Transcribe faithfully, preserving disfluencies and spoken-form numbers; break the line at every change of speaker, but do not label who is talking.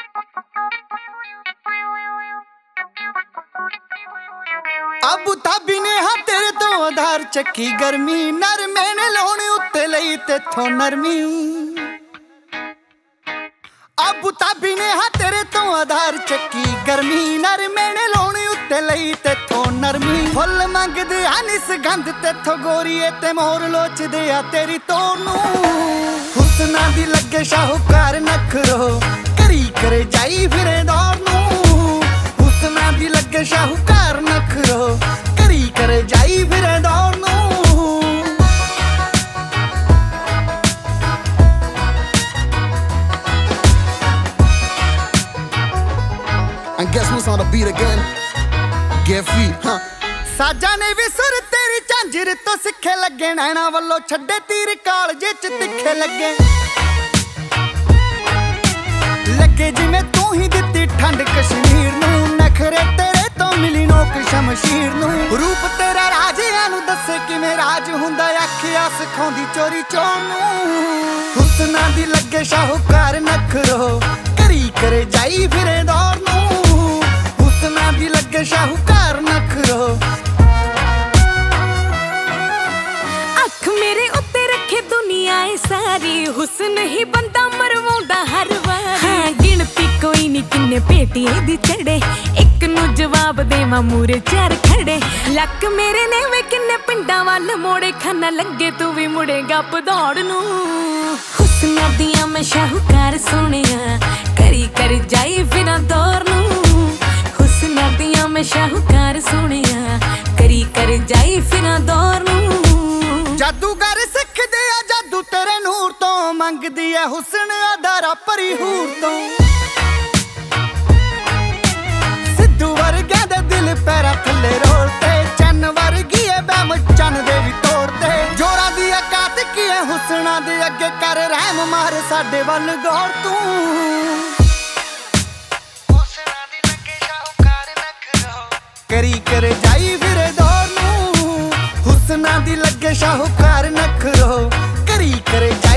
Abu Dhabi ਨੇ ਹਾਂ ਤੇਰੇ ਤੋਂ ਆਧਾਰ ਚੱਕੀ ਗਰਮੀ, ਨਰਮੇ ਨੇ ਲਾਉਣ ਉੱਤੇ ਲਈ ਤੇਥੋਂ ਨਰਮੀ। ਅਬੂ ਧਾਬੀ ਨੇ ਹਾਂ ਤੇਰੇ ਤੋਂ ਆਧਾਰ ਚੱਕੀ ਗਰਮੀ, ਨਰਮੇ ਨੇ ਲਾਉਣ ਉੱਤੇ ਲਈ ਤੇਥੋਂ ਨਰਮੀ। ਫੁੱਲ ਮੰਗਦੇ ਆ ਨਿਸ ਗੰਧ ਤੇਥੋਂ ਗੋਰੀਏ, ਤੇ ਮੋਰ ਲੋਚਦੇ ਆ ਤੇਰੀ ਤੋਰ ਨੂੰ। ਹੁਸਨਾਂ ਦੀ ਲੱਗੇ ਸ਼ਾਹੂਕਾਰ ਨਖਰੋ, ਕਰੀ ਕਰੇ ਜਾਈ ਫਿਰੇ ਦੌਰ ਨੂੰ। ਹੁਸਨਾਂ ਦੀ ਲੱਗੇ ਸ਼ਾਹੂਕਾਰ ਨਖਰੋ, ਕਰੀ ਕਰੇ ਜਾਈ ਫਿਰੇ ਦੌਰ ਨੂੰ।
And guess who's on the beat again? Get free, huh?
ਸਾਜਾਂ ਨੇ ਵੀ ਸੁਰ ਤੇਰੀ ਝਾਂਜਰ ਤੋਂ ਸਿੱਖੇ ਲੱਗੇ, ਨੈਣਾ ਵੱਲੋਂ ਛੱਡੇ ਤੀਰ ਕਾਲਜੇ ਚ ਤਿੱਖੇ ਲੱਗੇ। ਲੱਗੇ ਜਿਵੇਂ ਤੂੰ ਹੀ ਦਿੱਤੀ ਠੰਡ ਕਸ਼ਮੀਰ ਨੂੰ, ਨਖਰੇ ਤੇਰੇ ਤੋਂ ਮਿਲੀ ਨੋਕ ਸ਼ਮਸ਼ੀਰ ਨੂੰ। ਰੂਪ ਤੇਰਾ ਰਾਜਿਆਂ ਨੂੰ ਦੱਸੇ ਕਿਵੇਂ ਰਾਜ ਹੁੰਦਾ, ਆਖਿਆ ਸਿਖਾਉਂਦੀ ਚੋਰੀ ਚੋਣ ਨੂੰ। ਹੁਸਨਾਂ ਦੀ ਲੱਗੇ ਸ਼ਾਹੂਕਾਰ ਨਖਰੋ, ਕਰੀ ਕਰੇ ਜਾਈ ਫਿਰੇ ਦੌਰ ਨੂੰ। ਹੁਸਨਾਂ ਦੀ ਲੱਗੇ ਸ਼ਾਹੂਕਾਰ ਨਖਰੋ।
ਅੱਖ ਮੇਰੇ ਉੱਤੇ ਰੱਖੇ ਦੁਨੀਆ ਏ ਸਾਰੀ, ਹੁਸਨ ਹੀ ਬੰਦਾ ਮਰਵਾਉਂਦਾ ਹਰ ਵਾਰੀ। ਹਾਂ ਗਿਣਤੀ ਕੋਈ ਨੀ ਕਿੰਨੇ ਪੇਟੀਏ ਦੀ ਚੜੇ, ਇੱਕ ਨੂੰ ਜਵਾਬ ਦੇਵਾਂ ਮੂਰੇ ਚਾਰ ਖੜੇ। ਲੱਕ ਮੇਰੇ ਨੇ ਵੇ ਕਿੰਨੇ ਪਿੰਡਾਂ ਵੱਲ ਮੋੜੇ, ਖਾਨਾ ਲੱਗੇ ਤੂੰ ਵੀ ਮੁੜੇਗਾ ਭਦੌੜ ਨੂੰ। ਹੁਸਨਾਂ ਦੀਆਂ ਮੈਂ ਸ਼ਾਹੂਕਾਰ ਸੋਹਣਿਆ, ਕਰੀ ਕਰ ਜਾਈ ਫਿਰਾਂ ਦੌਰ ਨੂੰ। ਹੁਸਨਾਂ ਦੀਆਂ ਮੈਂ ਸ਼ਾਹੂਕਾਰ ਸੋਹਣਿਆ, ਕਰੀ ਕਰ ਜਾਈ ਫਿਰਾਂ ਦੌਰ ਨੂੰ।
ਜਾਦੂਗਰ ਸਿੱਖਦੇ ਆ ਜਾਦੂ ਤੇਰੇ ਨੂਰ ਤੋਂ, ਮੰਗਦੀ ਐ ਹੁਸਨ ਅਦਾਰਾ ਭਰੀ ਹੂਰ ਤੋਂ। ਸਿੱਧੂ ਵਰਗਿਆਂ ਦੇ ਦਿਲ ਪੈਰਾਂ ਥੱਲੇ ਰੋਲਤੇ, ਚੰਨ ਵਰਗੀ ਐ ਬੈਮ ਚੰਨ ਦੇ ਵੀ ਤੋੜਤੇ। ਜੋਰਾਂ ਦੀ ਔਕਾਤ ਕੀ ਐ ਹੁਸਨਾਂ ਦੇ ਅੱਗੇ, ਕਰ ਰਹਿਮ ਮਾਰ ਸਾਡੇ ਵੱਲ ਗੌਰ ਤੂੰ। ਹੁਸਨਾਂ ਦੀ ਲੱਗੇ ਸ਼ਾਹੂਕਾਰ ਨਖਰੋ, ਕਰੀ ਕਰੇ ਜਾਈ ਫਿਰੇ ਦੌਰ ਨੂੰ। ਹੁਸਨਾਂ ਦੀ ਲੱਗੇ ਸ਼ਾਹੂਕਾਰ ਨਖਰੋ, ਕਰੀ ਕਰੇ